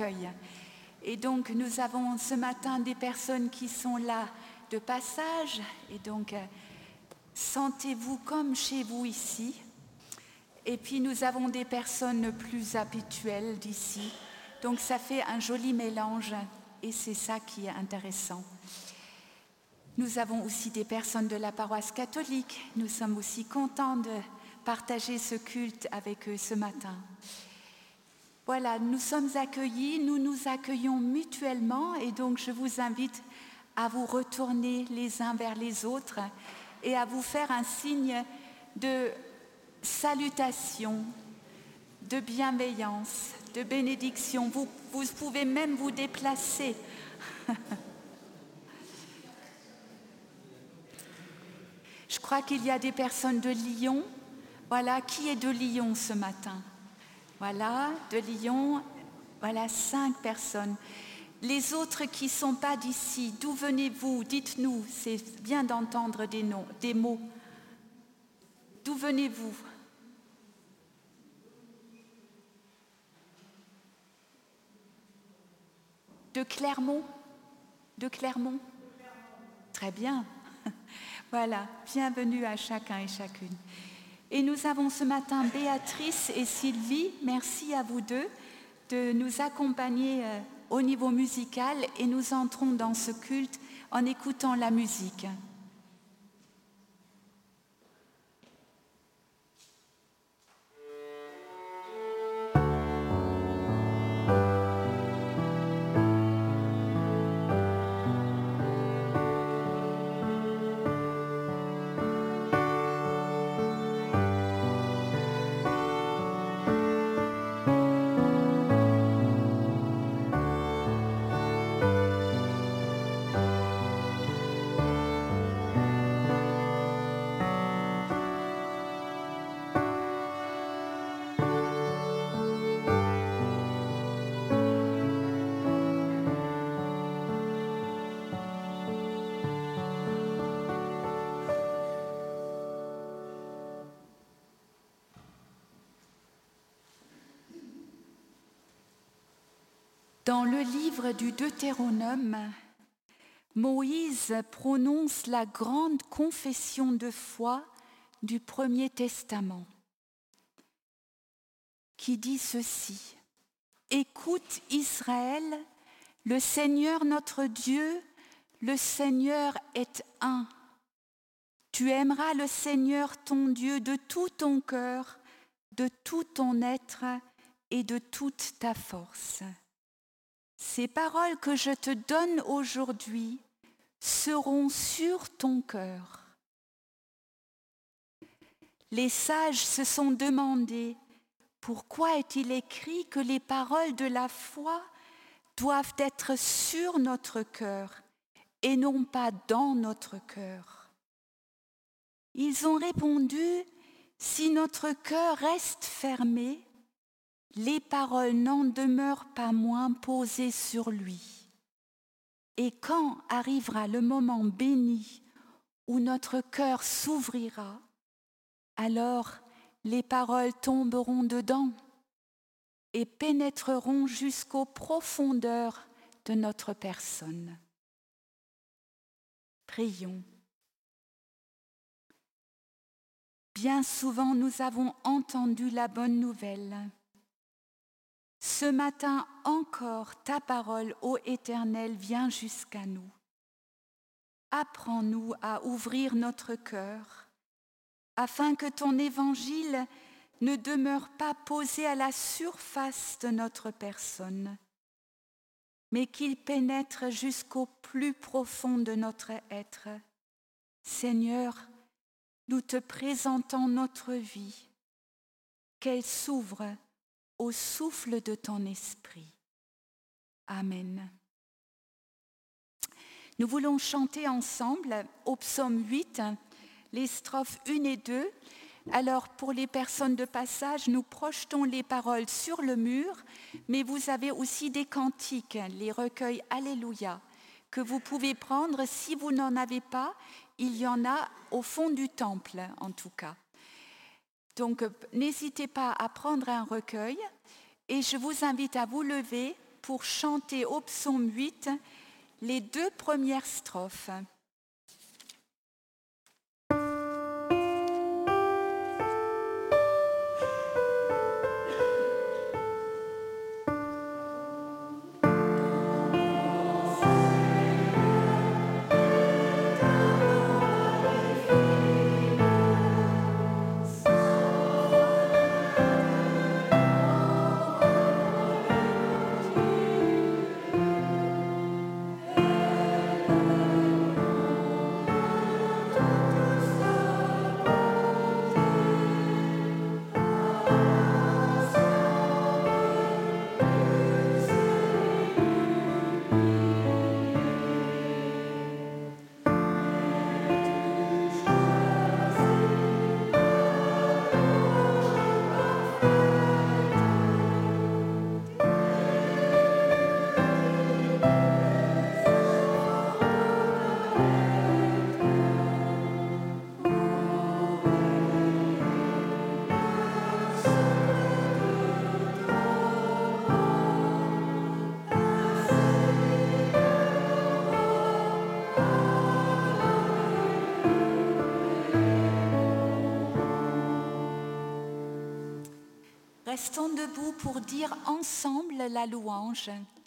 accueil. Et donc nous avons ce matin des personnes qui sont là de passage, et donc sentez-vous comme chez vous ici. Et puis nous avons des personnes plus habituelles d'ici, donc ça fait un joli mélange, et c'est ça qui est intéressant. Nous avons aussi des personnes de la paroisse catholique, nous sommes aussi contents de partager ce culte avec eux ce matin. Voilà, nous sommes accueillis, nous nous accueillons mutuellement, et donc je vous invite à vous retourner les uns vers les autres et à vous faire un signe de salutation, de bienveillance, de bénédiction. Vous pouvez même vous déplacer. Je crois qu'il y a des personnes de Lyon. Voilà, qui est de Lyon ce matin? Voilà, de Lyon, voilà 5 personnes. Les autres qui ne sont pas d'ici, d'où venez-vous? Dites-nous, c'est bien d'entendre des mots. D'où venez-vous? De Clermont? De Clermont? Très bien. Voilà, bienvenue à chacun et chacune. Et nous avons ce matin Béatrice et Sylvie, merci à vous deux de nous accompagner au niveau musical, et nous entrons dans ce culte en écoutant la musique. Dans le livre du Deutéronome, Moïse prononce la grande confession de foi du Premier Testament, qui dit ceci: « Écoute Israël, le Seigneur notre Dieu, le Seigneur est un. Tu aimeras le Seigneur ton Dieu de tout ton cœur, de tout ton être et de toute ta force. » Ces paroles que je te donne aujourd'hui seront sur ton cœur. Les sages se sont demandé: pourquoi est-il écrit que les paroles de la foi doivent être sur notre cœur et non pas dans notre cœur? Ils ont répondu: si notre cœur reste fermé, les paroles n'en demeurent pas moins posées sur lui. Et quand arrivera le moment béni où notre cœur s'ouvrira, alors les paroles tomberont dedans et pénétreront jusqu'aux profondeurs de notre personne. Prions. Bien souvent, nous avons entendu la bonne nouvelle. Ce matin encore, ta parole, ô Éternel, vient jusqu'à nous. Apprends-nous à ouvrir notre cœur, afin que ton évangile ne demeure pas posé à la surface de notre personne, mais qu'il pénètre jusqu'au plus profond de notre être. Seigneur, nous te présentons notre vie, qu'elle s'ouvre au souffle de ton esprit. Amen. Nous voulons chanter ensemble au psaume 8, les strophes 1 et 2. Alors pour les personnes de passage, nous projetons les paroles sur le mur, mais vous avez aussi des cantiques, les recueils Alléluia, que vous pouvez prendre. Si vous n'en avez pas, il y en a au fond du temple en tout cas. Donc n'hésitez pas à prendre un recueil, et je vous invite à vous lever pour chanter au psaume 8 les 2 premières strophes. Restons debout pour dire ensemble la louange.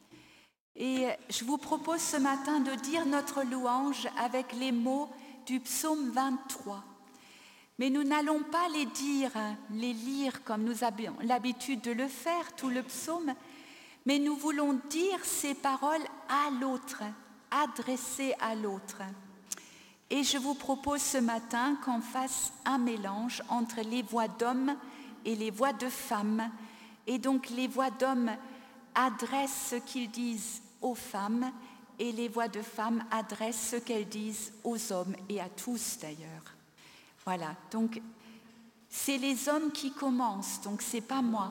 Et je vous propose ce matin de dire notre louange avec les mots du psaume 23. Mais nous n'allons pas les lire comme nous avons l'habitude de le faire, tout le psaume, mais nous voulons dire ces paroles à l'autre, adressées à l'autre. Et je vous propose ce matin qu'on fasse un mélange entre les voix d'hommes et les voix de femmes. Et donc les voix d'hommes adressent ce qu'ils disent aux femmes et les voix de femmes adressent ce qu'elles disent aux hommes et à tous d'ailleurs. Voilà, donc c'est les hommes qui commencent, donc c'est pas moi.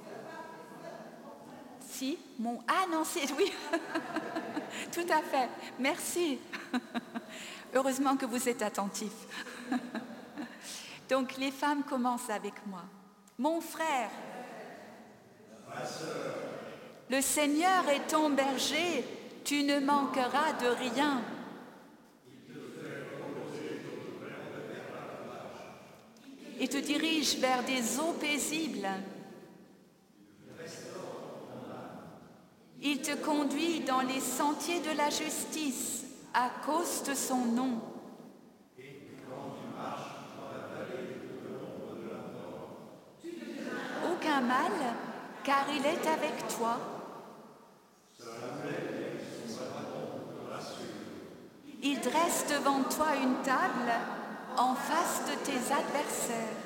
Si, ah non, c'est oui, tout à fait, merci. Heureusement que vous êtes attentifs. Donc les femmes commencent avec moi. Mon frère, ma sœur, le Seigneur est ton berger, tu ne manqueras de rien. Il te dirige vers des eaux paisibles. Il te conduit dans les sentiers de la justice à cause de son nom. Aucun mal, car il est avec toi. Il dresse devant toi une table en face de tes adversaires.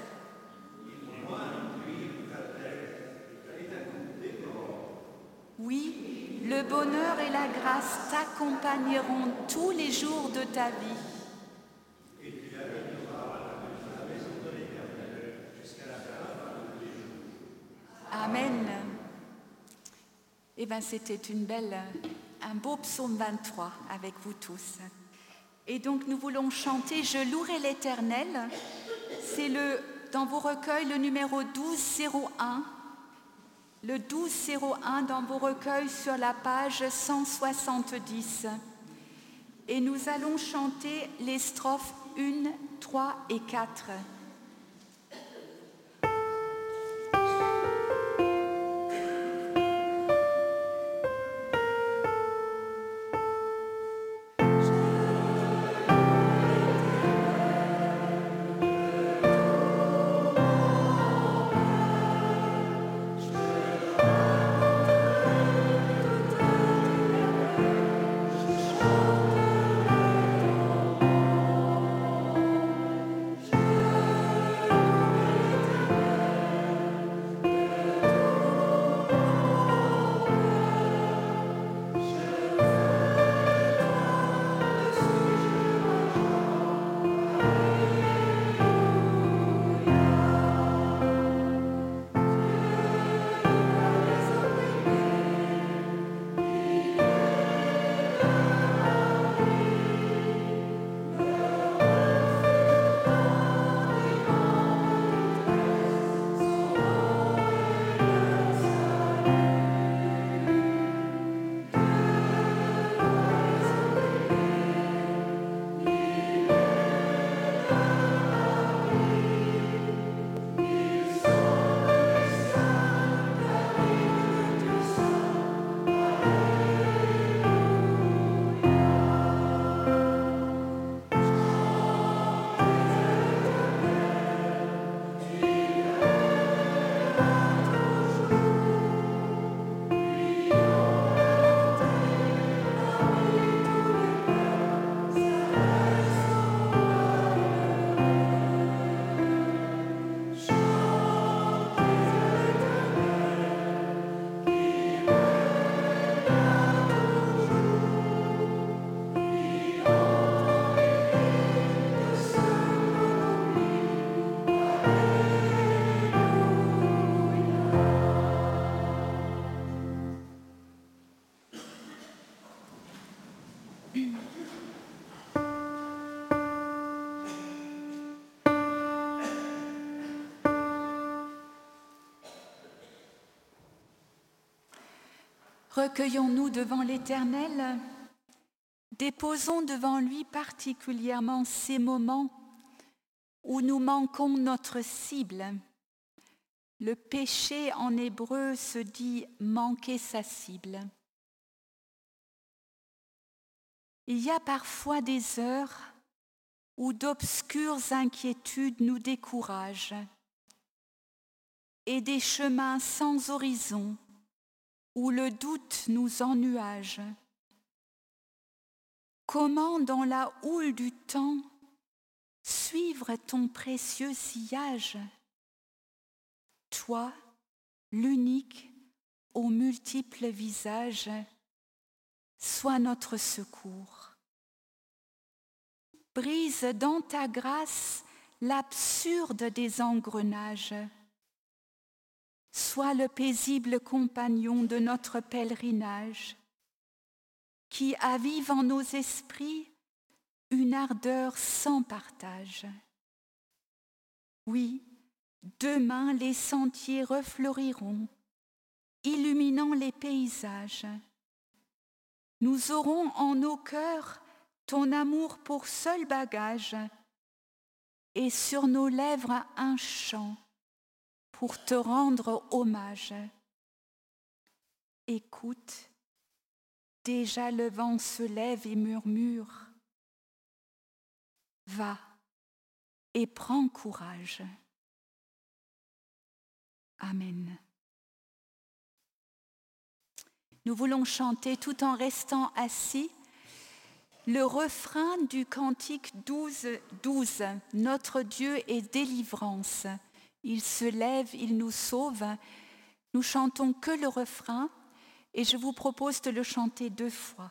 Oui, le bonheur et la grâce t'accompagneront tous les jours de ta vie. Amen. Eh bien, c'était un beau psaume 23 avec vous tous. Et donc, nous voulons chanter « Je louerai l'Éternel ». C'est dans vos recueils le numéro 1201. Le 1201 dans vos recueils sur la page 170. Et nous allons chanter les strophes 1, 3 et 4. Recueillons-nous devant l'Éternel, déposons devant lui particulièrement ces moments où nous manquons notre cible. Le péché en hébreu se dit manquer sa cible. Il y a parfois des heures où d'obscures inquiétudes nous découragent et des chemins sans horizon où le doute nous ennuage. Comment, dans la houle du temps, suivre ton précieux sillage? Toi, l'unique aux multiples visages, sois notre secours. Brise dans ta grâce l'absurde des engrenages. Sois le paisible compagnon de notre pèlerinage, qui avive en nos esprits une ardeur sans partage. Oui, demain les sentiers refleuriront, illuminant les paysages. Nous aurons en nos cœurs ton amour pour seul bagage, et sur nos lèvres un chant pour te rendre hommage. Écoute, déjà le vent se lève et murmure. Va et prends courage. Amen. Nous voulons chanter tout en restant assis le refrain du cantique 12, Notre Dieu est délivrance. Il se lève, il nous sauve. Nous chantons que le refrain et je vous propose de le chanter 2 fois.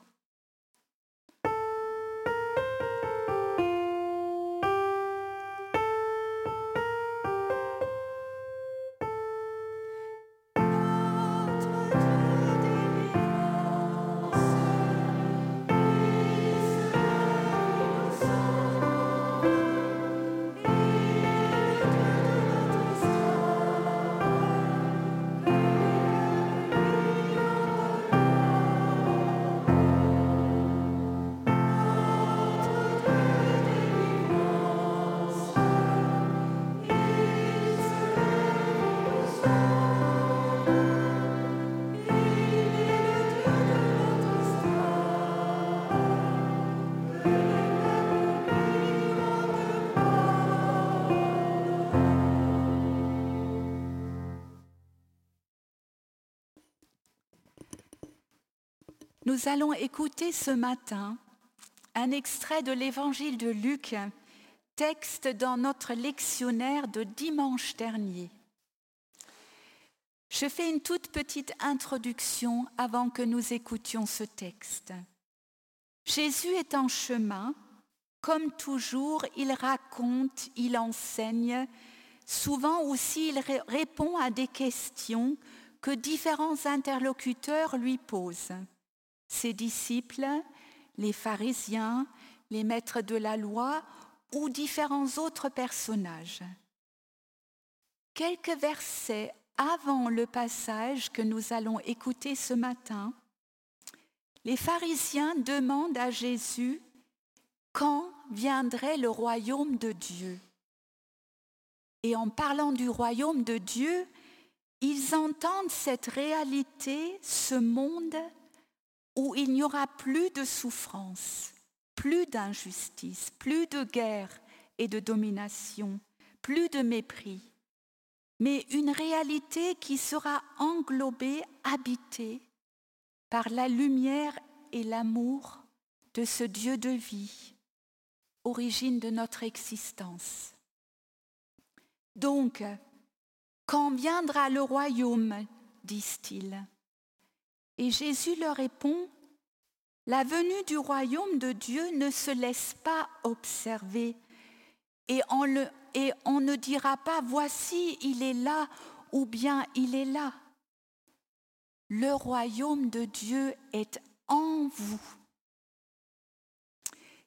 Nous allons écouter ce matin un extrait de l'Évangile de Luc, texte dans notre lectionnaire de dimanche dernier. Je fais une toute petite introduction avant que nous écoutions ce texte. Jésus est en chemin, comme toujours, il raconte, il enseigne, souvent aussi il répond à des questions que différents interlocuteurs lui posent. Ses disciples, les pharisiens, les maîtres de la loi ou différents autres personnages. Quelques versets avant le passage que nous allons écouter ce matin, les pharisiens demandent à Jésus quand viendrait le royaume de Dieu. Et en parlant du royaume de Dieu, ils entendent cette réalité, ce monde où il n'y aura plus de souffrance, plus d'injustice, plus de guerre et de domination, plus de mépris, mais une réalité qui sera englobée, habitée par la lumière et l'amour de ce Dieu de vie, origine de notre existence. Donc, quand viendra le royaume, disent-ils. Et Jésus leur répond, la venue du royaume de Dieu ne se laisse pas observer et on ne dira pas, voici, il est là ou bien il est là. Le royaume de Dieu est en vous.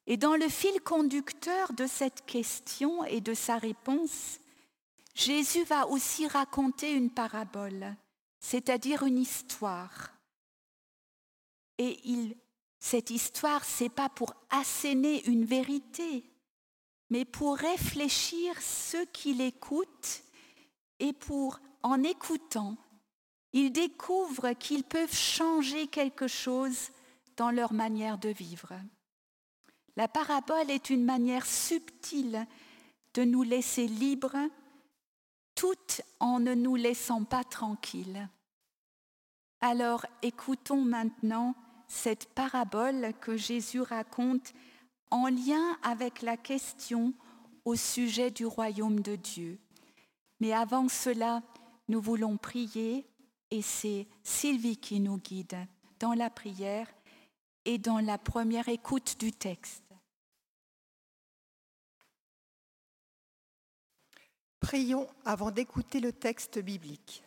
Et dans le fil conducteur de cette question et de sa réponse, Jésus va aussi raconter une parabole, c'est-à-dire une histoire. Et cette histoire, ce n'est pas pour asséner une vérité, mais pour réfléchir ceux qui l'écoutent et en écoutant, ils découvrent qu'ils peuvent changer quelque chose dans leur manière de vivre. La parabole est une manière subtile de nous laisser libres, tout en ne nous laissant pas tranquilles. Alors écoutons maintenant cette parabole que Jésus raconte en lien avec la question au sujet du royaume de Dieu. Mais avant cela, nous voulons prier et c'est Sylvie qui nous guide dans la prière et dans la première écoute du texte. Prions avant d'écouter le texte biblique.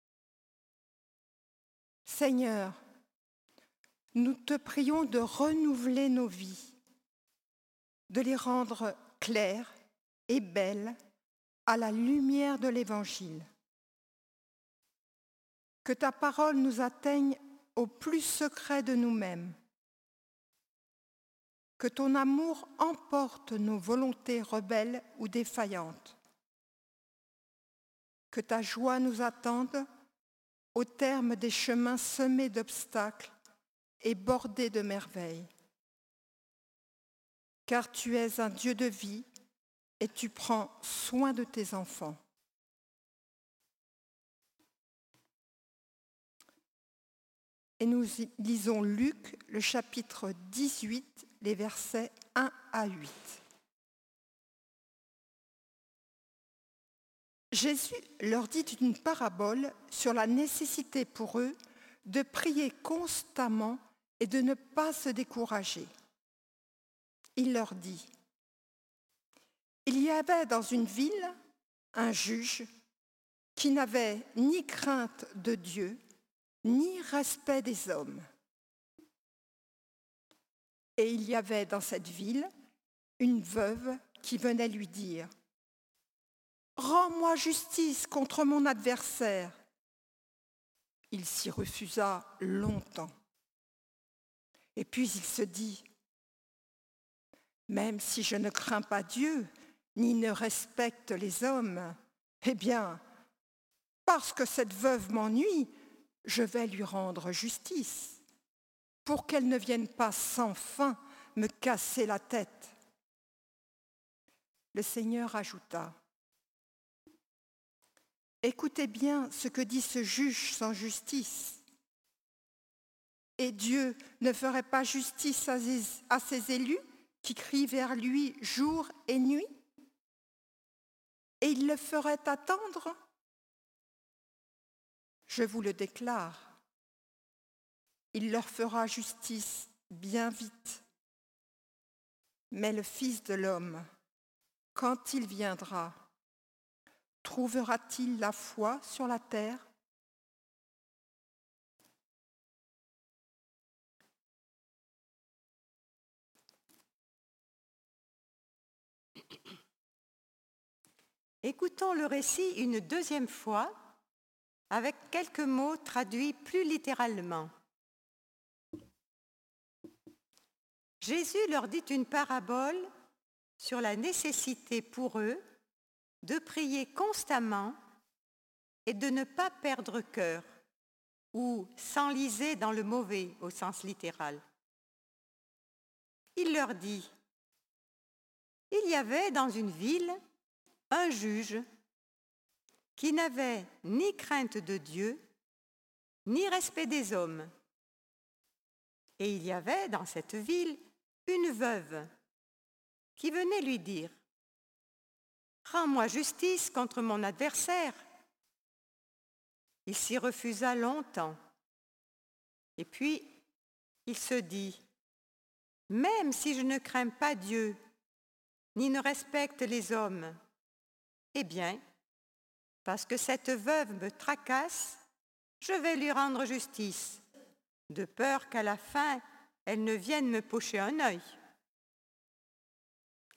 Seigneur, nous te prions de renouveler nos vies, de les rendre claires et belles à la lumière de l'Évangile. Que ta parole nous atteigne au plus secret de nous-mêmes. Que ton amour emporte nos volontés rebelles ou défaillantes. Que ta joie nous attende au terme des chemins semés d'obstacles et bordés de merveilles. Car tu es un Dieu de vie et tu prends soin de tes enfants. Et nous lisons Luc, le chapitre 18, les versets 1 à 8. Jésus leur dit une parabole sur la nécessité pour eux de prier constamment et de ne pas se décourager. Il leur dit, « Il y avait dans une ville un juge qui n'avait ni crainte de Dieu, ni respect des hommes. Et il y avait dans cette ville une veuve qui venait lui dire, « Rends-moi justice contre mon adversaire. » Il s'y refusa longtemps. Et puis il se dit, « Même si je ne crains pas Dieu, ni ne respecte les hommes, eh bien, parce que cette veuve m'ennuie, je vais lui rendre justice, pour qu'elle ne vienne pas sans fin me casser la tête. » Le Seigneur ajouta, « Écoutez bien ce que dit ce juge sans justice. Et Dieu ne ferait pas justice à ses élus qui crient vers lui jour et nuit? Et il le ferait attendre? Je vous le déclare, il leur fera justice bien vite. Mais le Fils de l'homme, quand il viendra, trouvera-t-il la foi sur la terre? » Écoutons le récit une deuxième fois avec quelques mots traduits plus littéralement. Jésus leur dit une parabole sur la nécessité pour eux de prier constamment et de ne pas perdre cœur ou s'enliser dans le mauvais au sens littéral. Il leur dit, « Il y avait dans une ville un juge qui n'avait ni crainte de Dieu, ni respect des hommes. Et il y avait dans cette ville une veuve qui venait lui dire, « Rends-moi justice contre mon adversaire. » Il s'y refusa longtemps. Et puis, il se dit, « Même si je ne crains pas Dieu, ni ne respecte les hommes, eh bien, parce que cette veuve me tracasse, je vais lui rendre justice, de peur qu'à la fin, elle ne vienne me pocher un œil. »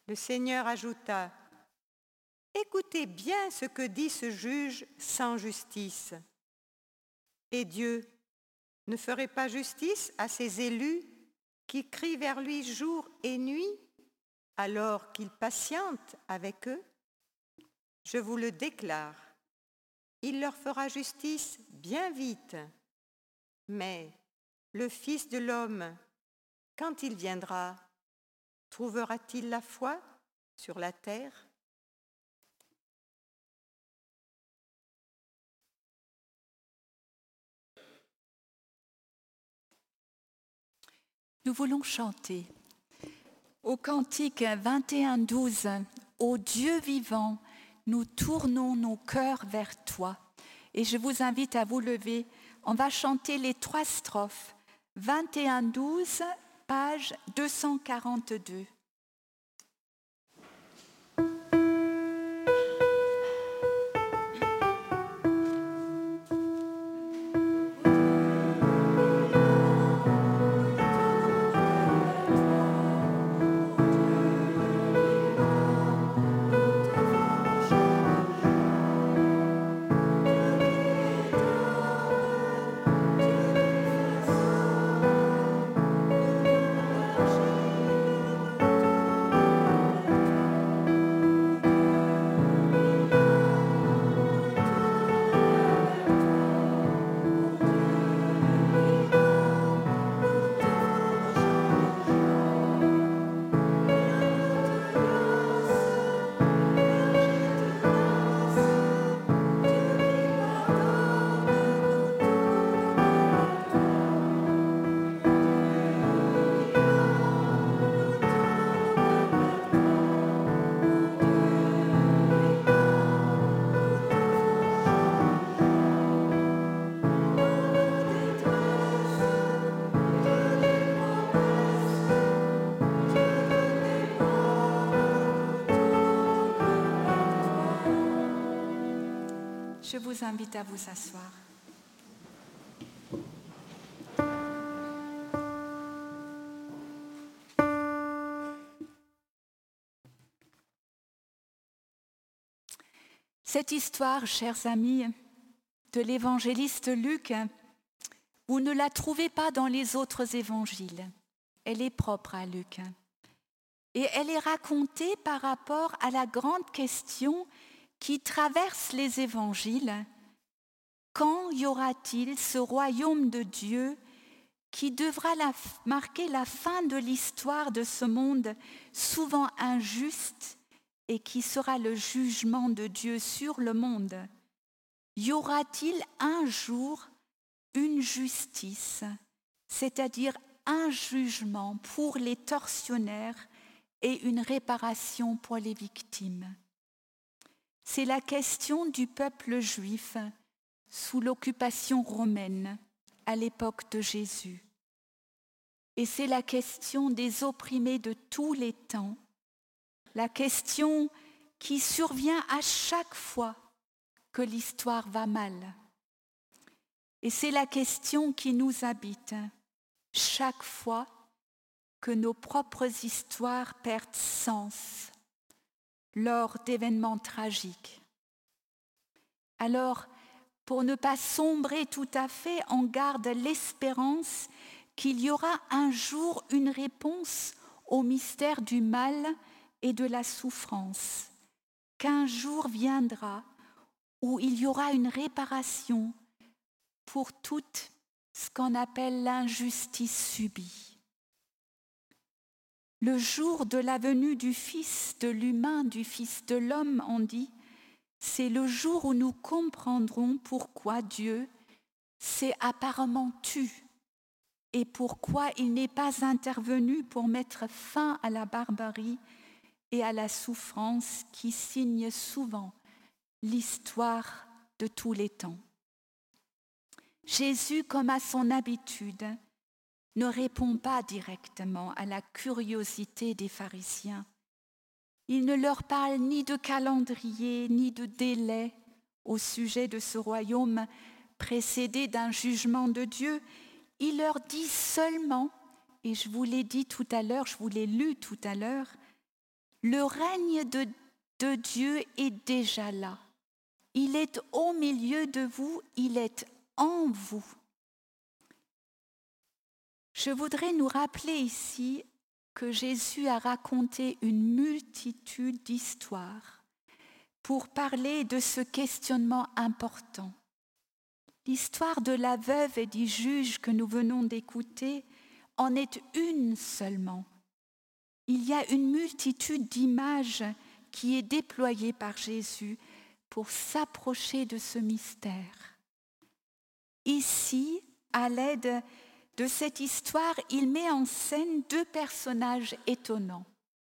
Le Seigneur ajouta, « Écoutez bien ce que dit ce juge sans justice. Et Dieu ne ferait pas justice à ses élus qui crient vers lui jour et nuit, alors qu'il patiente avec eux? Je vous le déclare, il leur fera justice bien vite. Mais le Fils de l'homme, quand il viendra, trouvera-t-il la foi sur la terre ? » Nous voulons chanter au cantique 21-12, « Ô Dieu vivant, nous tournons nos cœurs vers toi. » Et je vous invite à vous lever. On va chanter les 3 strophes. 21-12, page 242. Je vous invite à vous asseoir. Cette histoire, chers amis, de l'évangéliste Luc, vous ne la trouvez pas dans les autres évangiles. Elle est propre à Luc. Et elle est racontée par rapport à la grande question qui traverse les évangiles. Quand y aura-t-il ce royaume de Dieu qui devra marquer la fin de l'histoire de ce monde souvent injuste et qui sera le jugement de Dieu sur le monde? Y aura-t-il un jour une justice, c'est-à-dire un jugement pour les tortionnaires et une réparation pour les victimes? C'est la question du peuple juif sous l'occupation romaine à l'époque de Jésus. Et c'est la question des opprimés de tous les temps, la question qui survient à chaque fois que l'histoire va mal. Et c'est la question qui nous habite chaque fois que nos propres histoires perdent sens lors d'événements tragiques. Alors, pour ne pas sombrer tout à fait, on garde l'espérance qu'il y aura un jour une réponse au mystère du mal et de la souffrance, qu'un jour viendra où il y aura une réparation pour tout ce qu'on appelle l'injustice subie. Le jour de la venue du Fils de l'humain, du Fils de l'homme, on dit, c'est le jour où nous comprendrons pourquoi Dieu s'est apparemment tu et pourquoi il n'est pas intervenu pour mettre fin à la barbarie et à la souffrance qui signent souvent l'histoire de tous les temps. Jésus, comme à son habitude, ne répond pas directement à la curiosité des pharisiens. Il ne leur parle ni de calendrier, ni de délai au sujet de ce royaume précédé d'un jugement de Dieu. Il leur dit seulement, et je vous l'ai dit tout à l'heure, je vous l'ai lu tout à l'heure, Le règne de Dieu est déjà là. Il est au milieu de vous, il est en vous. Je voudrais nous rappeler ici que Jésus a raconté une multitude d'histoires pour parler de ce questionnement important. L'histoire de la veuve et du juge que nous venons d'écouter en est une seulement. Il y a une multitude d'images qui est déployée par Jésus pour s'approcher de ce mystère. Ici, à l'aide de cette histoire, il met en scène deux personnages étonnants.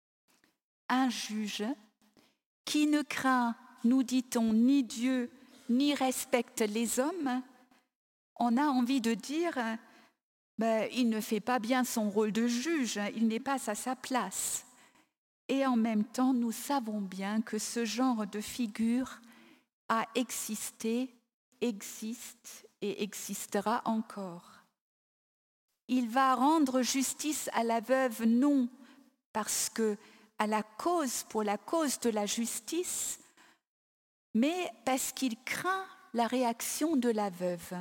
Un juge qui ne craint, nous dit-on, ni Dieu, ni respecte les hommes. On a envie de dire, il ne fait pas bien son rôle de juge, il n'est pas à sa place. Et en même temps, nous savons bien que ce genre de figure a existé, existe et existera encore. Il va rendre justice à la veuve, non parce que pour la cause de la justice, mais parce qu'il craint la réaction de la veuve.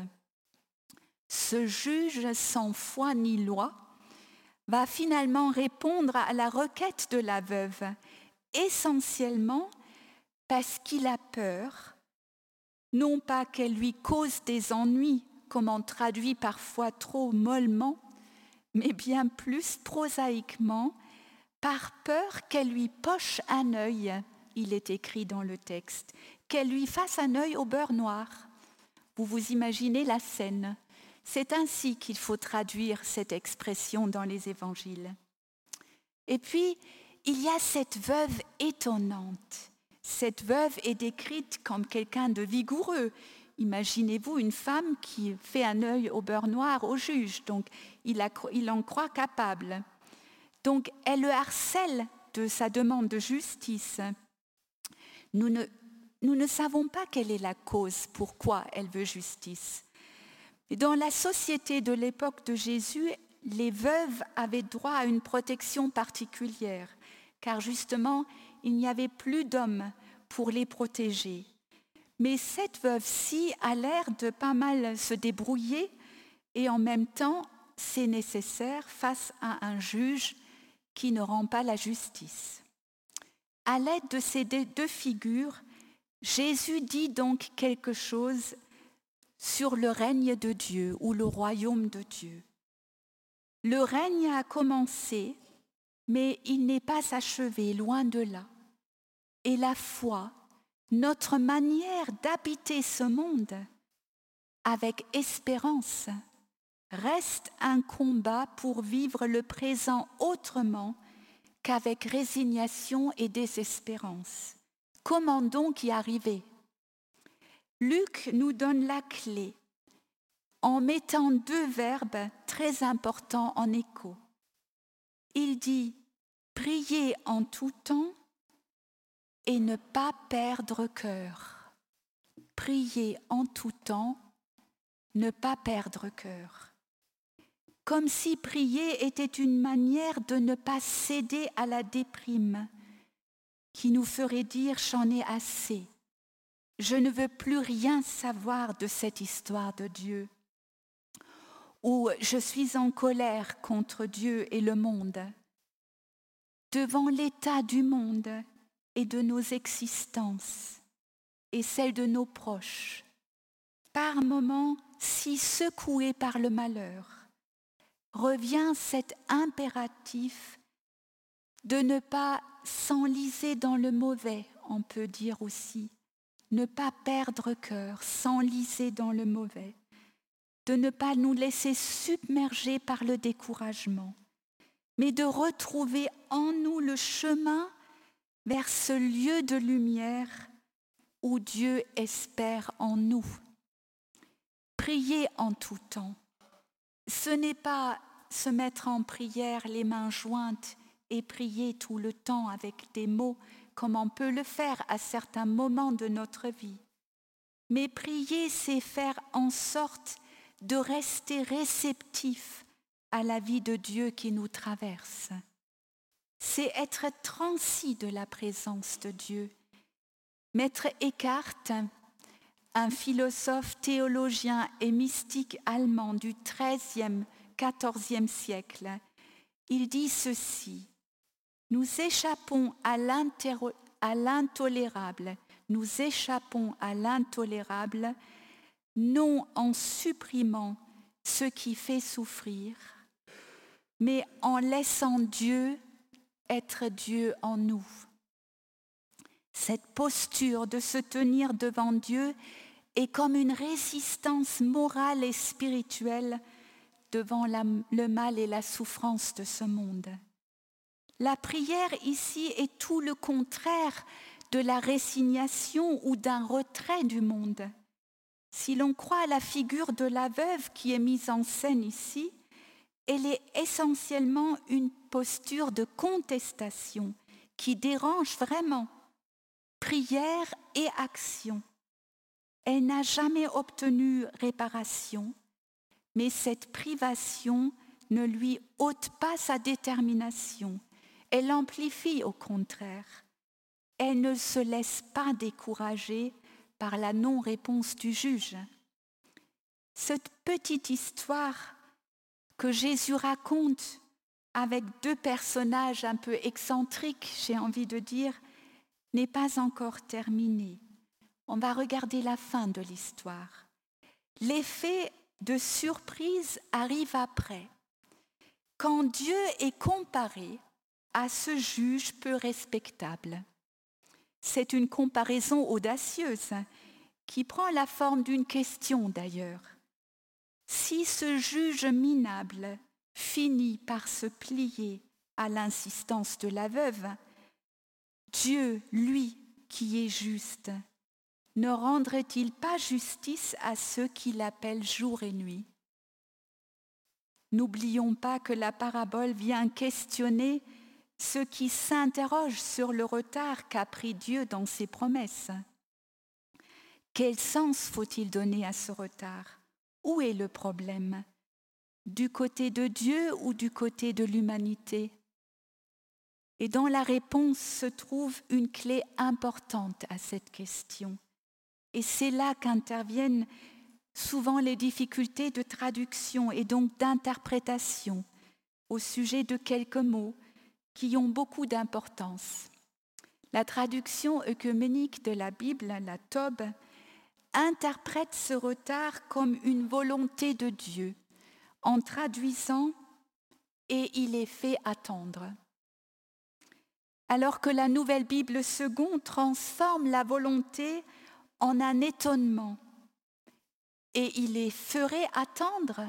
Ce juge sans foi ni loi va finalement répondre à la requête de la veuve, essentiellement parce qu'il a peur, non pas qu'elle lui cause des ennuis, comme on traduit parfois trop mollement, mais bien plus prosaïquement, par peur qu'elle lui poche un œil, il est écrit dans le texte, qu'elle lui fasse un œil au beurre noir. Vous vous imaginez la scène. C'est ainsi qu'il faut traduire cette expression dans les évangiles. Et puis, il y a cette veuve étonnante. Cette veuve est décrite comme quelqu'un de vigoureux. Imaginez-vous une femme qui fait un œil au beurre noir au juge, donc il en croit capable. Donc elle le harcèle de sa demande de justice. Nous ne savons pas quelle est la cause, pourquoi elle veut justice. Et dans la société de l'époque de Jésus, les veuves avaient droit à une protection particulière, car justement, il n'y avait plus d'hommes pour les protéger. Mais cette veuve-ci a l'air de pas mal se débrouiller et en même temps, c'est nécessaire face à un juge qui ne rend pas la justice. À l'aide de ces deux figures, Jésus dit donc quelque chose sur le règne de Dieu ou le royaume de Dieu. Le règne a commencé, mais il n'est pas achevé, loin de là. Et la foi, notre manière d'habiter ce monde avec espérance, reste un combat pour vivre le présent autrement qu'avec résignation et désespérance. Comment donc y arriver ? Luc nous donne la clé en mettant deux verbes très importants en écho. Il dit « prier en tout temps » et ne pas perdre cœur. Prier en tout temps, ne pas perdre cœur. Comme si prier était une manière de ne pas céder à la déprime qui nous ferait dire « j'en ai assez, je ne veux plus rien savoir de cette histoire de Dieu » ou « je suis en colère contre Dieu et le monde ». Devant l'état du monde et de nos existences et celle de nos proches, par moments si secoués par le malheur, revient cet impératif de ne pas s'enliser dans le mauvais, on peut dire aussi, ne pas perdre cœur, s'enliser dans le mauvais, de ne pas nous laisser submerger par le découragement, mais de retrouver en nous le chemin vers ce lieu de lumière où Dieu espère en nous. Prier en tout temps. Ce n'est pas se mettre en prière les mains jointes et prier tout le temps avec des mots comme on peut le faire à certains moments de notre vie. Mais prier, c'est faire en sorte de rester réceptif à la vie de Dieu qui nous traverse. c'est être transi de la présence de Dieu. Maître Eckhart, un philosophe, théologien et mystique allemand du XIIIe, XIVe siècle, il dit ceci: nous échappons à l'intolérable, nous échappons à l'intolérable, non en supprimant ce qui fait souffrir, mais en laissant Dieu être Dieu en nous. Cette posture de se tenir devant Dieu est comme une résistance morale et spirituelle devant le mal et la souffrance de ce monde. La prière ici est tout le contraire de la résignation ou d'un retrait du monde. Si l'on croit à la figure de la veuve qui est mise en scène ici, elle est essentiellement une posture de contestation qui dérange vraiment. Prière et action. Elle n'a jamais obtenu réparation, mais cette privation ne lui ôte pas sa détermination. Elle l'amplifie au contraire. Elle ne se laisse pas décourager par la non-réponse du juge. Cette petite histoire que Jésus raconte avec deux personnages un peu excentriques, j'ai envie de dire, n'est pas encore terminée. On va regarder la fin de l'histoire. L'effet de surprise arrive après, quand Dieu est comparé à ce juge peu respectable. C'est une comparaison audacieuse qui prend la forme d'une question d'ailleurs. Si ce juge minable finit par se plier à l'insistance de la veuve, Dieu, lui qui est juste, ne rendrait-il pas justice à ceux qui l'appellent jour et nuit? N'oublions pas que la parabole vient questionner ceux qui s'interrogent sur le retard qu'a pris Dieu dans ses promesses. Quel sens faut-il donner à ce retard? Où est le problème? Du côté de Dieu ou du côté de l'humanité? Et dans la réponse se trouve une clé importante à cette question. Et c'est là qu'interviennent souvent les difficultés de traduction et donc d'interprétation au sujet de quelques mots qui ont beaucoup d'importance. La traduction œcuménique de la Bible, la Tob, interprète ce retard comme une volonté de Dieu en traduisant « et il est fait attendre ». Alors que la Nouvelle Bible seconde transforme la volonté en un étonnement. Et il les ferait attendre.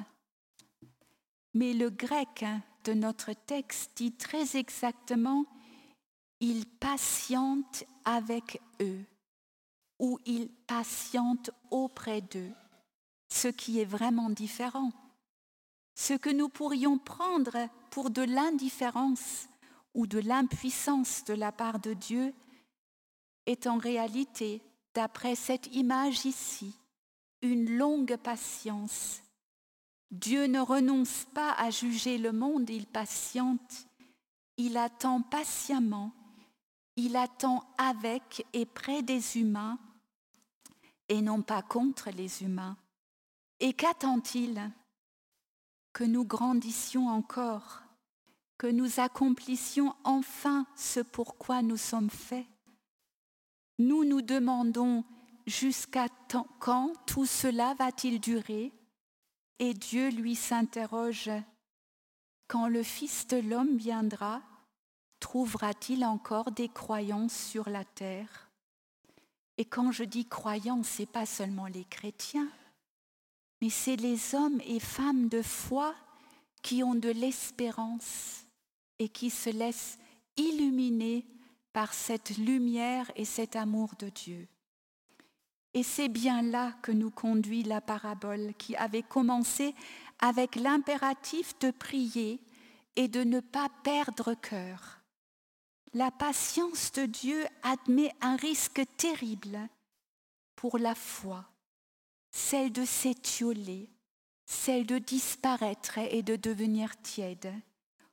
Mais le grec de notre texte dit très exactement « il patiente avec eux » ou « il patiente auprès d'eux », ce qui est vraiment différent. Ce que nous pourrions prendre pour de l'indifférence ou de l'impuissance de la part de Dieu est en réalité, d'après cette image ici, une longue patience. Dieu ne renonce pas à juger le monde, il patiente, il attend patiemment, il attend avec et près des humains et non pas contre les humains. Et qu'attend-il? Que nous grandissions encore, que nous accomplissions enfin ce pourquoi nous sommes faits. Nous nous demandons jusqu'à quand tout cela va-t-il durer? Et Dieu lui s'interroge, quand le Fils de l'homme viendra, trouvera-t-il encore des croyants sur la terre? Et quand je dis croyants, ce n'est pas seulement les chrétiens, mais c'est les hommes et femmes de foi qui ont de l'espérance et qui se laissent illuminer par cette lumière et cet amour de Dieu. Et c'est bien là que nous conduit la parabole qui avait commencé avec l'impératif de prier et de ne pas perdre cœur. La patience de Dieu admet un risque terrible pour la foi, celle de s'étioler, celle de disparaître et de devenir tiède.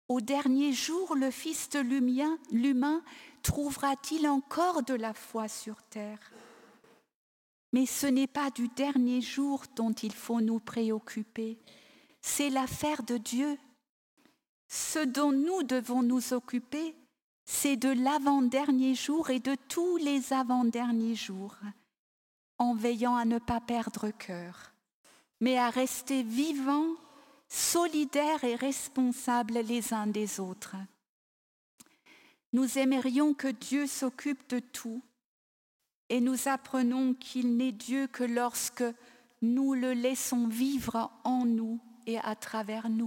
Au dernier jour, le Fils de l'humain trouvera-t-il encore de la foi sur terre? Mais ce n'est pas du dernier jour dont il faut nous préoccuper, c'est l'affaire de Dieu. Ce dont nous devons nous occuper, c'est de l'avant-dernier jour et de tous les avant-derniers jours, en veillant à ne pas perdre cœur, mais à rester vivants, solidaires et responsables les uns des autres. Nous aimerions que Dieu s'occupe de tout, et nous apprenons qu'il n'est Dieu que lorsque nous le laissons vivre en nous et à travers nous.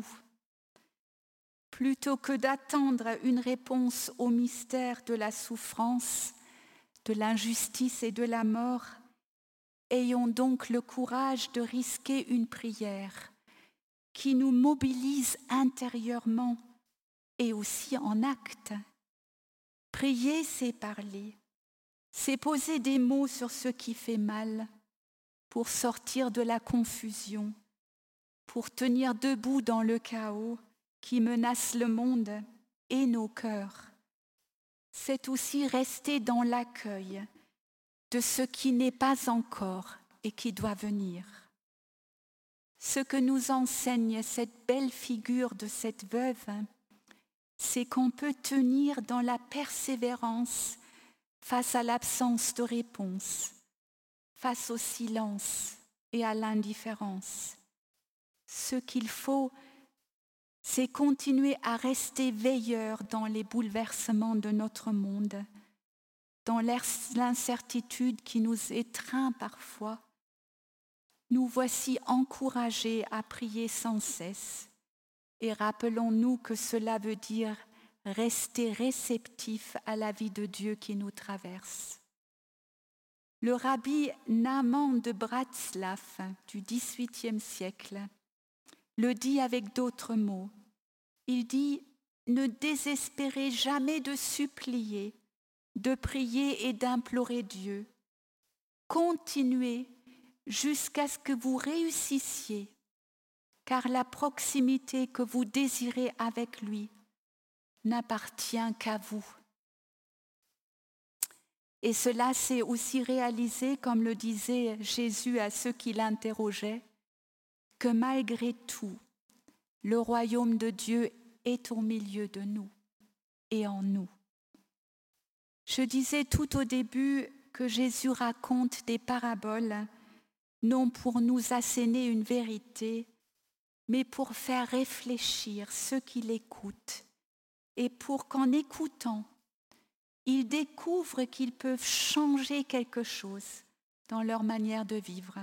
Plutôt que d'attendre une réponse au mystère de la souffrance, de l'injustice et de la mort, ayons donc le courage de risquer une prière qui nous mobilise intérieurement et aussi en acte. Prier, c'est parler, c'est poser des mots sur ce qui fait mal pour sortir de la confusion, pour tenir debout dans le chaos qui menace le monde et nos cœurs. C'est aussi rester dans l'accueil de ce qui n'est pas encore et qui doit venir. Ce que nous enseigne cette belle figure de cette veuve, c'est qu'on peut tenir dans la persévérance face à l'absence de réponse, face au silence et à l'indifférence. Ce qu'il faut, c'est continuer à rester veilleur dans les bouleversements de notre monde, dans l'incertitude qui nous étreint parfois. Nous voici encouragés à prier sans cesse et rappelons-nous que cela veut dire rester réceptif à la vie de Dieu qui nous traverse. Le rabbi Naaman de Bratslav du XVIIIe siècle le dit avec d'autres mots. Il dit « Ne désespérez jamais de supplier, de prier et d'implorer Dieu. Continuez jusqu'à ce que vous réussissiez, car la proximité que vous désirez avec lui n'appartient qu'à vous. » Et cela s'est aussi réalisé, comme le disait Jésus à ceux qui l'interrogeaient, que malgré tout, le royaume de Dieu est au milieu de nous et en nous. Je disais tout au début que Jésus raconte des paraboles, non pour nous asséner une vérité, mais pour faire réfléchir ceux qui l'écoutent et pour qu'en écoutant, ils découvrent qu'ils peuvent changer quelque chose dans leur manière de vivre.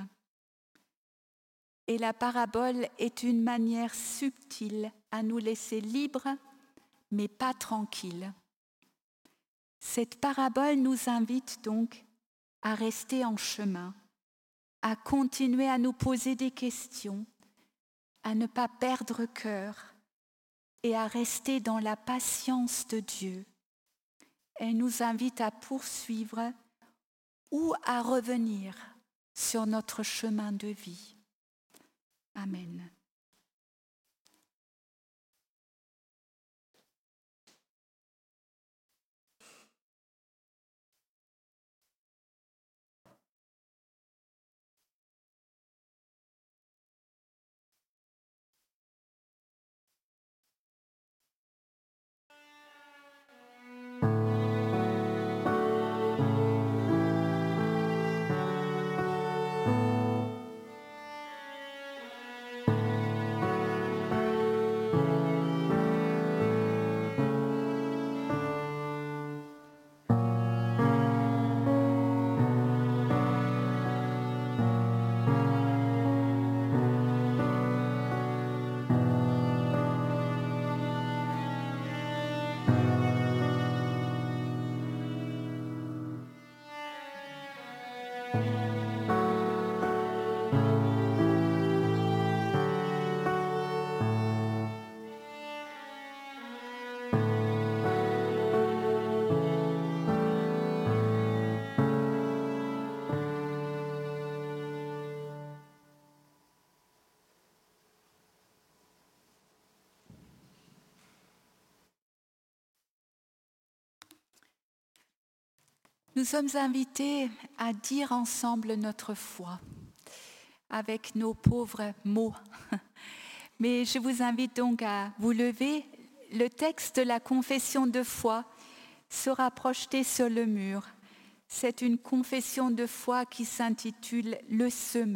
Et la parabole est une manière subtile à nous laisser libres, mais pas tranquilles. Cette parabole nous invite donc à rester en chemin, à continuer à nous poser des questions, à ne pas perdre cœur et à rester dans la patience de Dieu. Elle nous invite à poursuivre ou à revenir sur notre chemin de vie. Amen. Nous sommes invités à dire ensemble notre foi avec nos pauvres mots. Mais je vous invite donc à vous lever. Le texte de la confession de foi sera projeté sur le mur. C'est une confession de foi qui s'intitule « Le semeur ».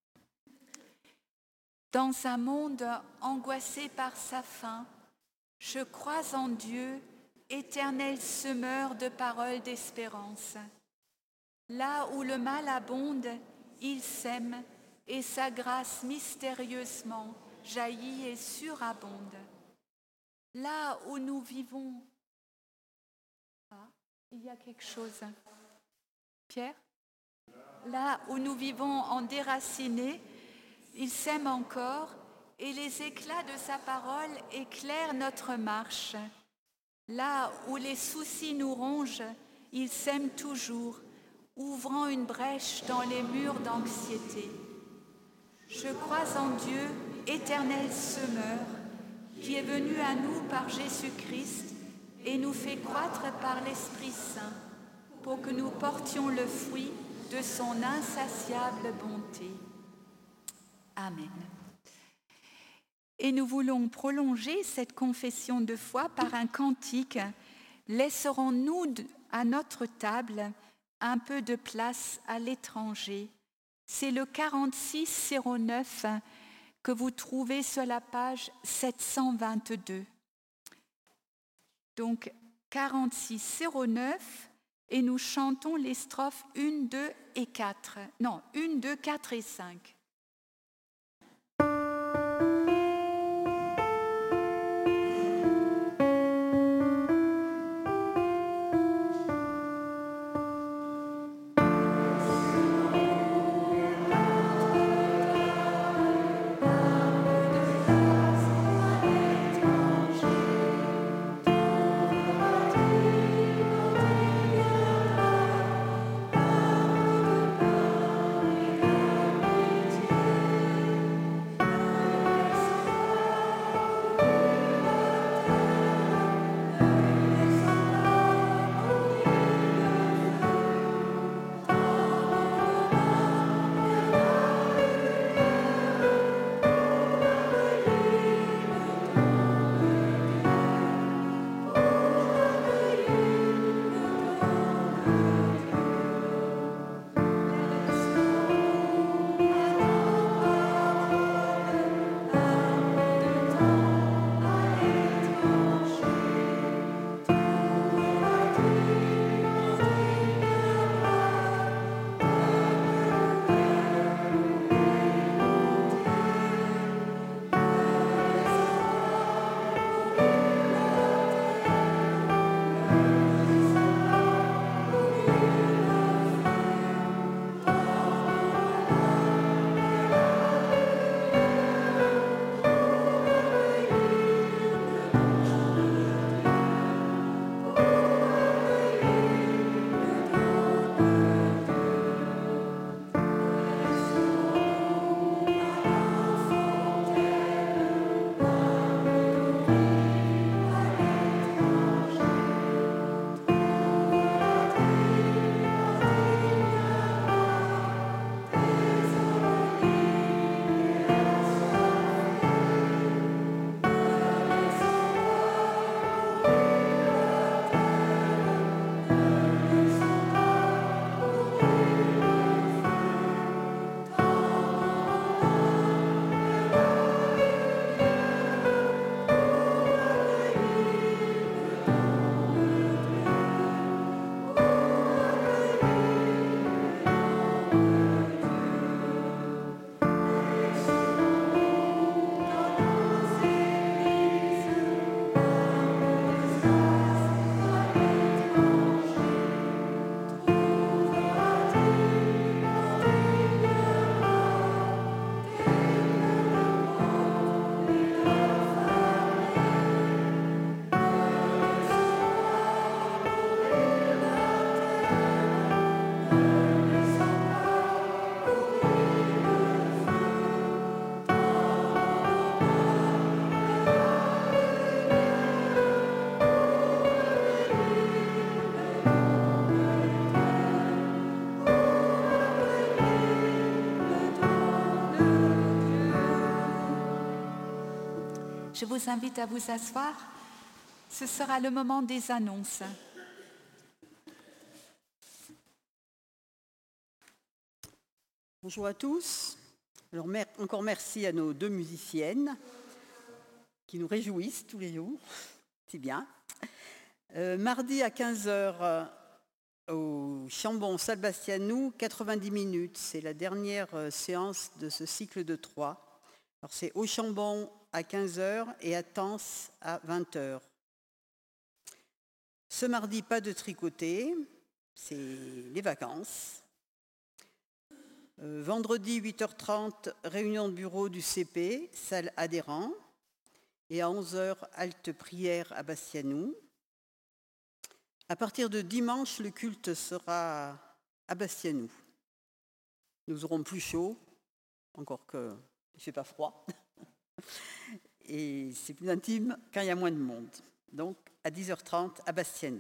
Dans un monde angoissé par sa faim, je crois en Dieu, éternel semeur de paroles d'espérance. Là où le mal abonde, il sème, et sa grâce mystérieusement jaillit et surabonde. Là où nous vivons... Ah, il y a quelque chose. Pierre? Là où nous vivons en déracinés, il sème encore, et les éclats de sa parole éclairent notre marche. Là où les soucis nous rongent, il sème toujours, ouvrant une brèche dans les murs d'anxiété. Je crois en Dieu, éternel semeur, qui est venu à nous par Jésus-Christ et nous fait croître par l'Esprit Saint, pour que nous portions le fruit de son insatiable bonté. Amen. Et nous voulons prolonger cette confession de foi par un cantique. Laisserons-nous à notre table un peu de place à l'étranger? C'est le 4609 que vous trouvez sur la page 722. Donc 4609 et nous chantons les strophes 1, 2 et 4. Non, 1, 2, 4 et 5. je vous invite à vous asseoir. Ce sera le moment des annonces. Bonjour à tous. Alors, encore merci à nos 2 musiciennes qui nous réjouissent tous les jours. C'est bien. Mardi à 15h au Chambon salle Bastianou, 90 minutes. C'est la dernière séance de ce cycle de 3. Alors c'est au Chambon à 15h et à Tence à 20h. Ce mardi, pas de tricoter, c'est les vacances. Vendredi 8h30, réunion de bureau du CP, salle adhérent. Et à 11h, halte prière à Bastianou. À partir de dimanche, le culte sera à Bastianou. Nous aurons plus chaud, encore qu'il ne fait pas froid. Et c'est plus intime quand il y a moins de monde. Donc, à 10h30, à Bastianou.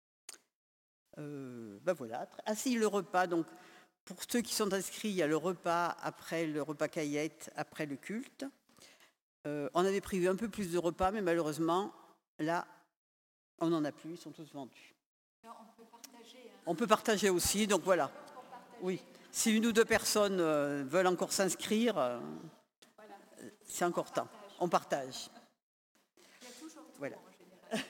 Voilà. Ah si, le repas, donc, pour ceux qui sont inscrits, il y a le repas après le repas caillette, après le culte. On avait prévu un peu plus de repas, mais malheureusement, là, on n'en a plus, ils sont tous vendus. Alors, on peut partager. On peut partager aussi, donc voilà. Oui. Si 1 ou 2 personnes veulent encore s'inscrire, Voilà. c'est encore temps. On partage. Il y a toujours trop, Voilà. en général.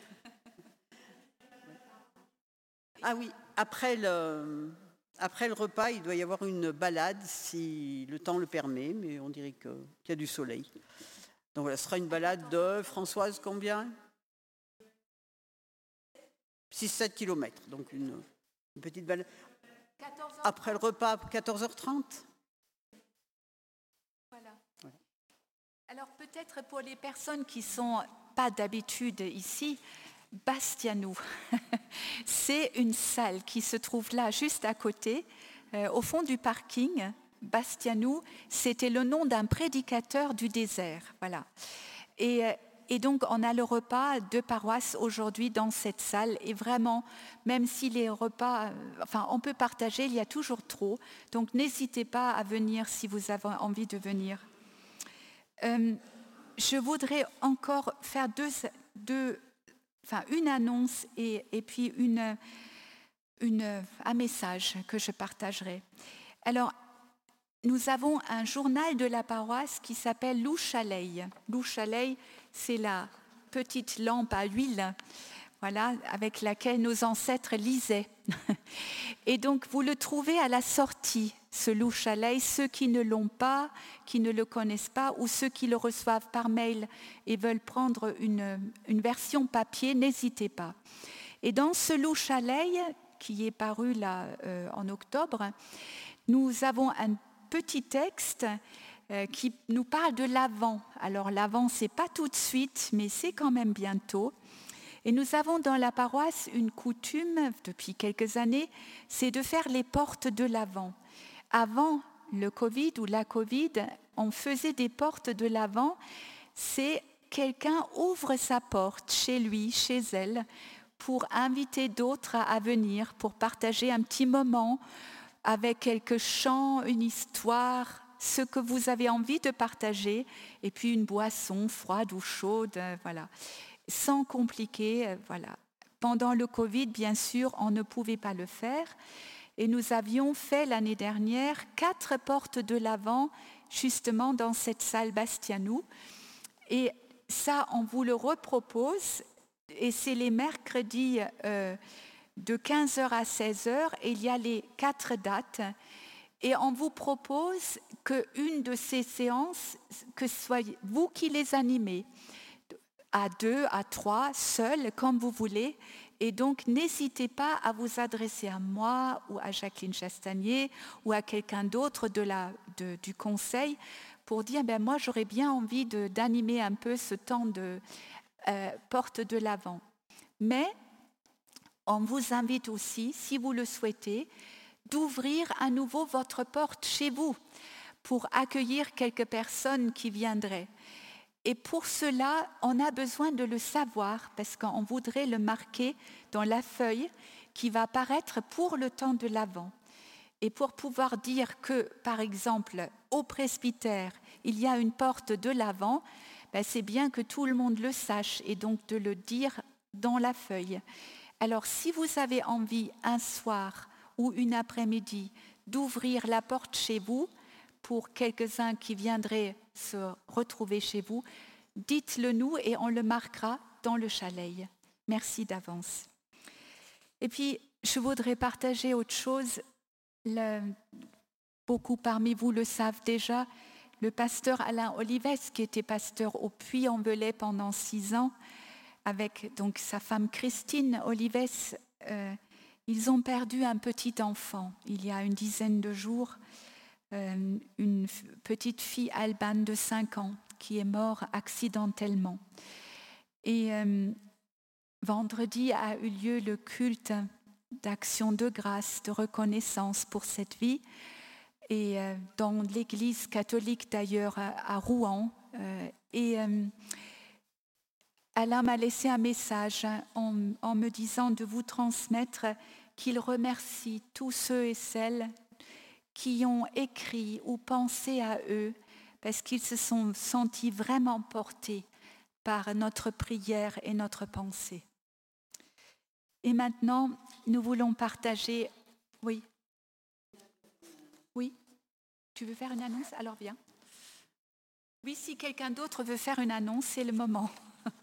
Ah oui, après le repas, il doit y avoir une balade, si le temps le permet, mais on dirait qu'il y a du soleil. Donc voilà, ce sera une balade de, Françoise, combien ? 6-7 km, donc une petite balade. 14h30. Après le repas, 14h30 ? Voilà. Alors peut-être pour les personnes qui ne sont pas d'habitude ici, Bastianou, c'est une salle qui se trouve là juste à côté, au fond du parking. Bastianou, c'était le nom d'un prédicateur du désert. Voilà. Et donc, on a le repas de paroisse aujourd'hui dans cette salle. Et vraiment, même si les repas, on peut partager, il y a toujours trop. Donc, n'hésitez pas à venir si vous avez envie de venir. Je voudrais encore faire une annonce et puis un message que je partagerai. Alors, nous avons un journal de la paroisse qui s'appelle Louchaleil. Louchaleil, c'est la petite lampe à huile, voilà, avec laquelle nos ancêtres lisaient. Et donc, vous le trouvez à la sortie, ce Louchaleil. Ceux qui ne l'ont pas, qui ne le connaissent pas, ou ceux qui le reçoivent par mail et veulent prendre une version papier, n'hésitez pas. Et dans ce Louchaleil, qui est paru là en octobre, nous avons un petit texte qui nous parle de l'Avent. Alors l'Avent, ce n'est pas tout de suite, mais c'est quand même bientôt. Et nous avons dans la paroisse une coutume, depuis quelques années, c'est de faire les portes de l'Avent. Avant le Covid ou la Covid, on faisait des portes de l'Avent. C'est quelqu'un ouvre sa porte chez lui, chez elle, pour inviter d'autres à venir, pour partager un petit moment avec quelques chants, une histoire, ce que vous avez envie de partager, et puis une boisson froide ou chaude, voilà, sans compliquer, voilà. Pendant le Covid, bien sûr, on ne pouvait pas le faire, et nous avions fait l'année dernière 4 portes de l'Avent, justement dans cette salle Bastianou, et ça, on vous le repropose, et c'est les mercredis de 15h à 16h, et il y a les 4 dates. Et on vous propose qu'une de ces séances, que ce soit vous qui les animez, à 2, à 3, seul, comme vous voulez. Et donc, n'hésitez pas à vous adresser à moi ou à Jacqueline Chastanier ou à quelqu'un d'autre du conseil pour dire, moi, j'aurais bien envie d'animer un peu ce temps de porte de l'Avent. Mais on vous invite aussi, si vous le souhaitez, d'ouvrir à nouveau votre porte chez vous pour accueillir quelques personnes qui viendraient. Et pour cela, on a besoin de le savoir parce qu'on voudrait le marquer dans la feuille qui va apparaître pour le temps de l'Avent. Et pour pouvoir dire que, par exemple, au presbytère, il y a une porte de l'Avent, c'est bien que tout le monde le sache et donc de le dire dans la feuille. Alors si vous avez envie un soir ou une après-midi d'ouvrir la porte chez vous pour quelques-uns qui viendraient se retrouver chez vous, dites-le nous et on le marquera dans le chalet. Merci d'avance. Et puis, je voudrais partager autre chose. Beaucoup parmi vous le savent déjà. Le pasteur Alain Olives, qui était pasteur au Puy-en-Velay pendant 6 ans, avec donc sa femme Christine Olives, ils ont perdu un petit enfant il y a une dizaine de jours, une petite fille albane de 5 ans qui est morte accidentellement. Et vendredi a eu lieu le culte d'action de grâce, de reconnaissance pour cette vie. Et dans l'église catholique d'ailleurs à Rouen. Alain m'a laissé un message en me disant de vous transmettre qu'il remercie tous ceux et celles qui ont écrit ou pensé à eux parce qu'ils se sont sentis vraiment portés par notre prière et notre pensée. Et maintenant, nous voulons partager... Oui. Oui. Tu veux faire une annonce? Alors viens. Oui, si quelqu'un d'autre veut faire une annonce, c'est le moment.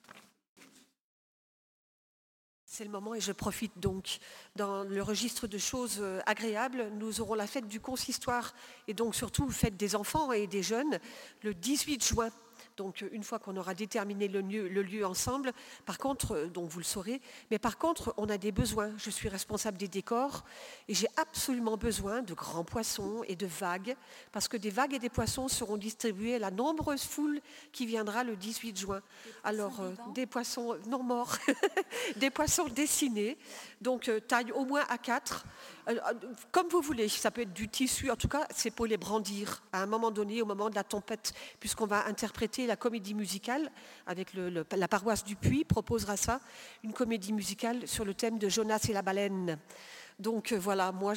C'est le moment et je profite donc. Dans le registre de choses agréables, nous aurons la fête du consistoire et donc surtout fête des enfants et des jeunes le 18 juin. Donc une fois qu'on aura déterminé le lieu ensemble, par contre, donc vous le saurez, mais par contre on a des besoins. Je suis responsable des décors et j'ai absolument besoin de grands poissons et de vagues, parce que des vagues et des poissons seront distribués à la nombreuse foule qui viendra le 18 juin. Alors des poissons non morts, des poissons dessinés, donc taille au moins A4. Comme vous voulez, ça peut être du tissu, en tout cas c'est pour les brandir à un moment donné, au moment de la tempête, puisqu'on va interpréter la comédie musicale avec la paroisse du Puy proposera ça, une comédie musicale sur le thème de Jonas et la baleine. Donc voilà, moi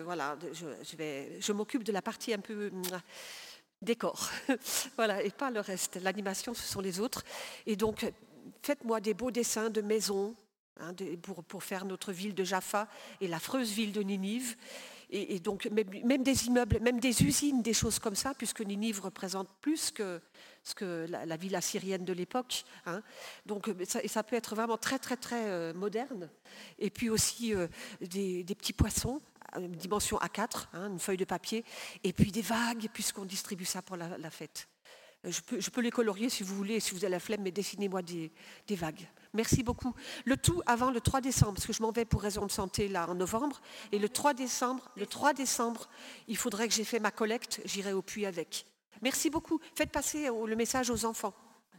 je m'occupe de la partie un peu décor, voilà, et pas le reste. L'animation, ce sont les autres. Et donc faites-moi des beaux dessins de maisons, pour faire notre ville de Jaffa et l'affreuse ville de Ninive. Et donc même des immeubles, même des usines, des choses comme ça, puisque Ninive représente plus que ce que la ville assyrienne de l'époque. Donc ça peut être vraiment très très très moderne. Et puis aussi des petits poissons, dimension A4, une feuille de papier, et puis des vagues, puisqu'on distribue ça pour la fête. Je peux les colorier si vous voulez, si vous avez la flemme, mais dessinez-moi des vagues. Merci beaucoup. Le tout avant le 3 décembre, parce que je m'en vais pour raison de santé là en novembre. Et le 3 décembre, il faudrait que j'ai fait ma collecte, j'irai au puits avec. Merci beaucoup. Faites passer le message aux enfants.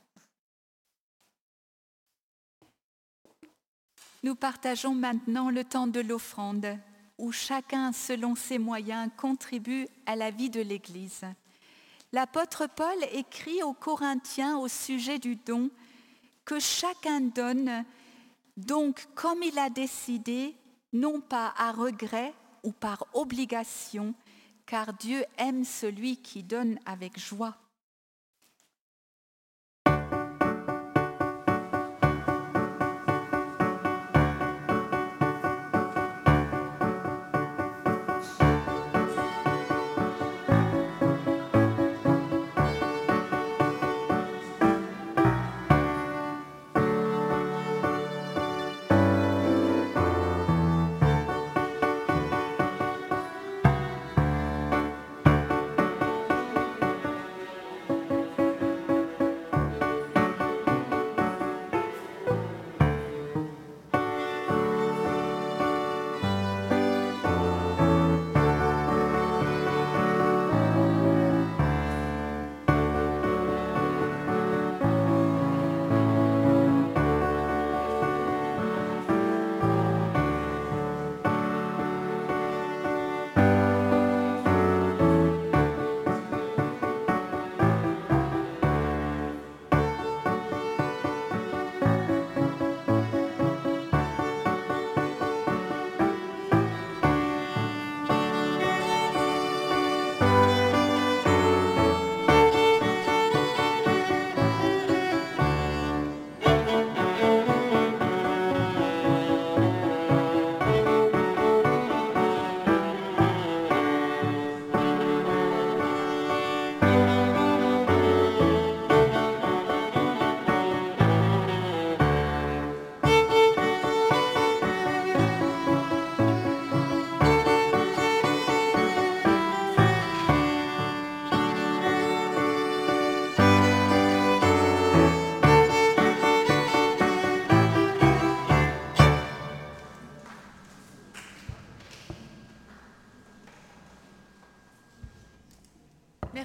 Nous partageons maintenant le temps de l'offrande, où chacun, selon ses moyens, contribue à la vie de l'Église. L'apôtre Paul écrit aux Corinthiens au sujet du don que chacun donne, donc comme il a décidé, non pas à regret ou par obligation, car Dieu aime celui qui donne avec joie.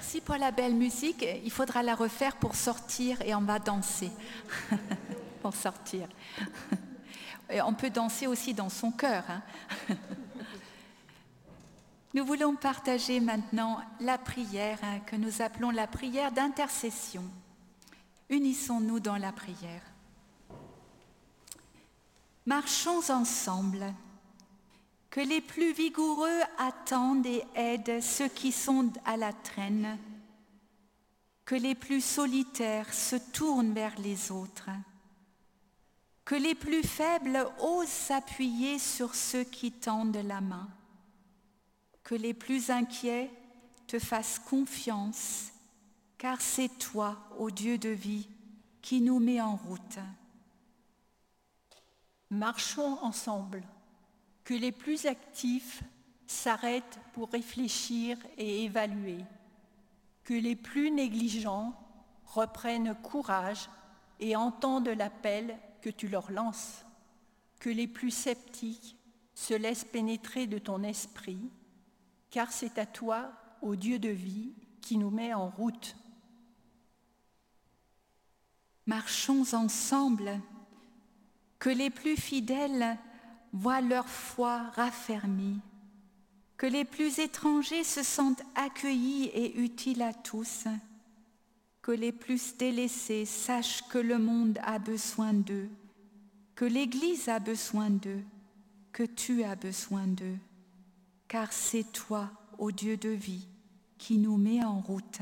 Merci pour la belle musique. Il faudra la refaire pour sortir et on va danser. Pour sortir. Et on peut danser aussi dans son cœur. Nous voulons partager maintenant la prière que nous appelons la prière d'intercession. Unissons-nous dans la prière. Marchons ensemble. Que les plus vigoureux attendent et aident ceux qui sont à la traîne. Que les plus solitaires se tournent vers les autres. Que les plus faibles osent s'appuyer sur ceux qui tendent la main. Que les plus inquiets te fassent confiance, car c'est toi, ô Dieu de vie, qui nous mets en route. Marchons ensemble. Que les plus actifs s'arrêtent pour réfléchir et évaluer. Que les plus négligents reprennent courage et entendent l'appel que tu leur lances. Que les plus sceptiques se laissent pénétrer de ton esprit, car c'est à toi, ô Dieu de vie, qui nous met en route. Marchons ensemble. Que les plus fidèles voient leur foi raffermie, que les plus étrangers se sentent accueillis et utiles à tous, que les plus délaissés sachent que le monde a besoin d'eux, que l'Église a besoin d'eux, que tu as besoin d'eux, car c'est toi, ô Dieu de vie, qui nous mets en route.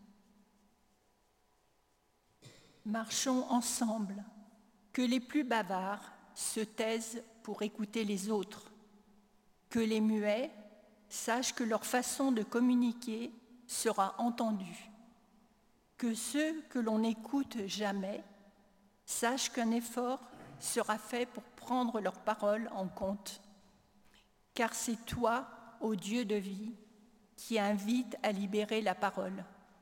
Marchons ensemble, que les plus bavards se taisent pour écouter les autres, que les muets sachent que leur façon de communiquer sera entendue, que ceux que l'on n'écoute jamais sachent qu'un effort sera fait pour prendre leurs paroles en compte, car c'est toi, ô Dieu de vie, qui invite à libérer la parole.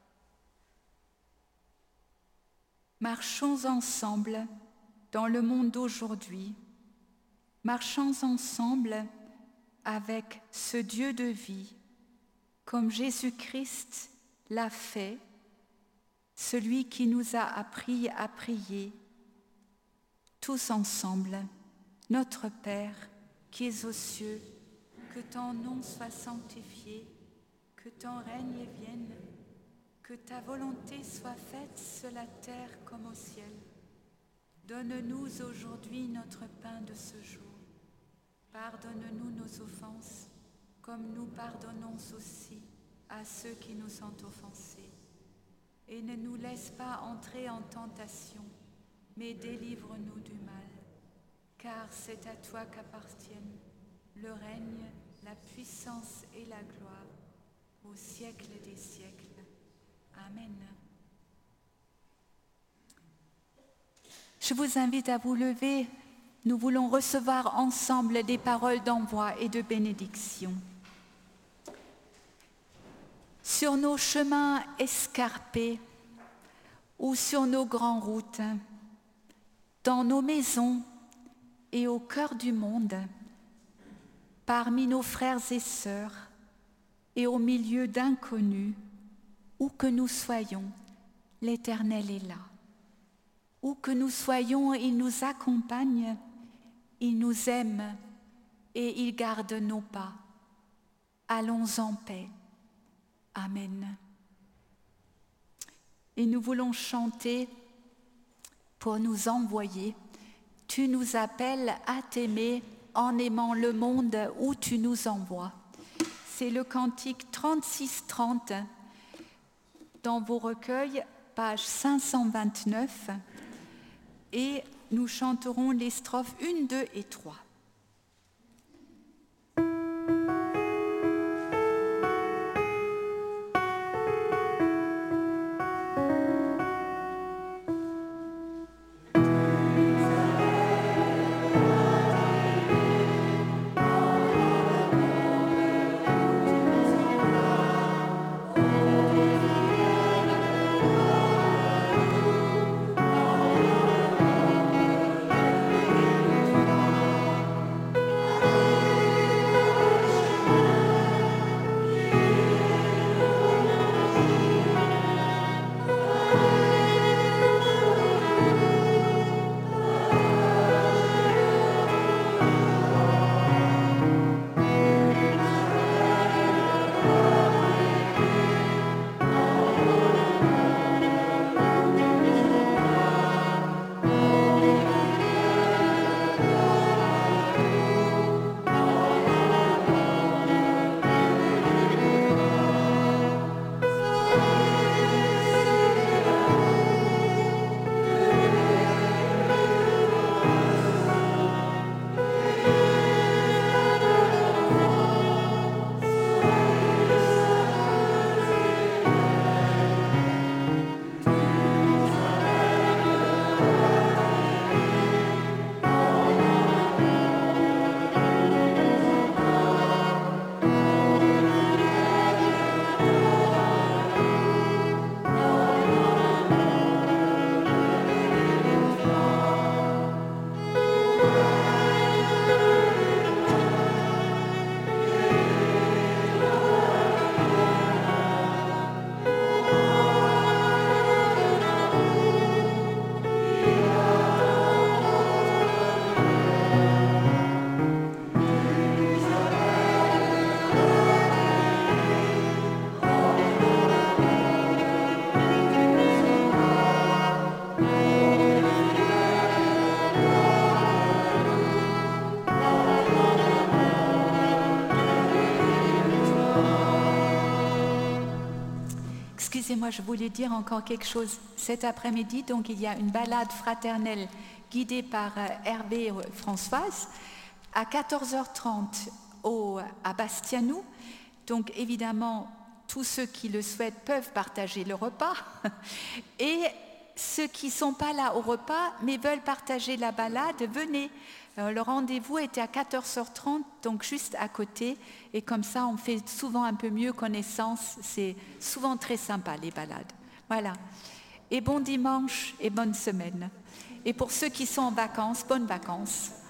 Marchons ensemble dans le monde d'aujourd'hui. Marchons ensemble avec ce Dieu de vie, comme Jésus-Christ l'a fait, celui qui nous a appris à prier, tous ensemble. Notre Père, qui es aux cieux, que ton nom soit sanctifié, que ton règne vienne, que ta volonté soit faite sur la terre comme au ciel. Donne-nous aujourd'hui notre pain de ce jour. Pardonne-nous nos offenses, comme nous pardonnons aussi à ceux qui nous sont offensés. Et ne nous laisse pas entrer en tentation, mais délivre-nous du mal. Car c'est à toi qu'appartiennent le règne, la puissance et la gloire, au siècle des siècles. Amen. Je vous invite à vous lever. Nous voulons recevoir ensemble des paroles d'envoi et de bénédiction. Sur nos chemins escarpés ou sur nos grandes routes, dans nos maisons et au cœur du monde, parmi nos frères et sœurs et au milieu d'inconnus, où que nous soyons, l'Éternel est là. Où que nous soyons, il nous accompagne, il nous aime et il garde nos pas. Allons en paix. Amen. Et nous voulons chanter pour nous envoyer. Tu nous appelles à t'aimer en aimant le monde où tu nous envoies. C'est le cantique 36-30 dans vos recueils, page 529. Et nous chanterons les strophes 1, 2 et 3. Laissez-moi, je voulais dire encore quelque chose. Cet après-midi, donc, il y a une balade fraternelle guidée par Hervé et Françoise à 14h30 à Bastianou. Donc, évidemment, tous ceux qui le souhaitent peuvent partager le repas. Et ceux qui ne sont pas là au repas, mais veulent partager la balade, venez. Le rendez-vous était à 14h30, donc juste à côté. Et comme ça, on fait souvent un peu mieux connaissance. C'est souvent très sympa, les balades. Voilà. Et bon dimanche et bonne semaine. Et pour ceux qui sont en vacances, bonnes vacances.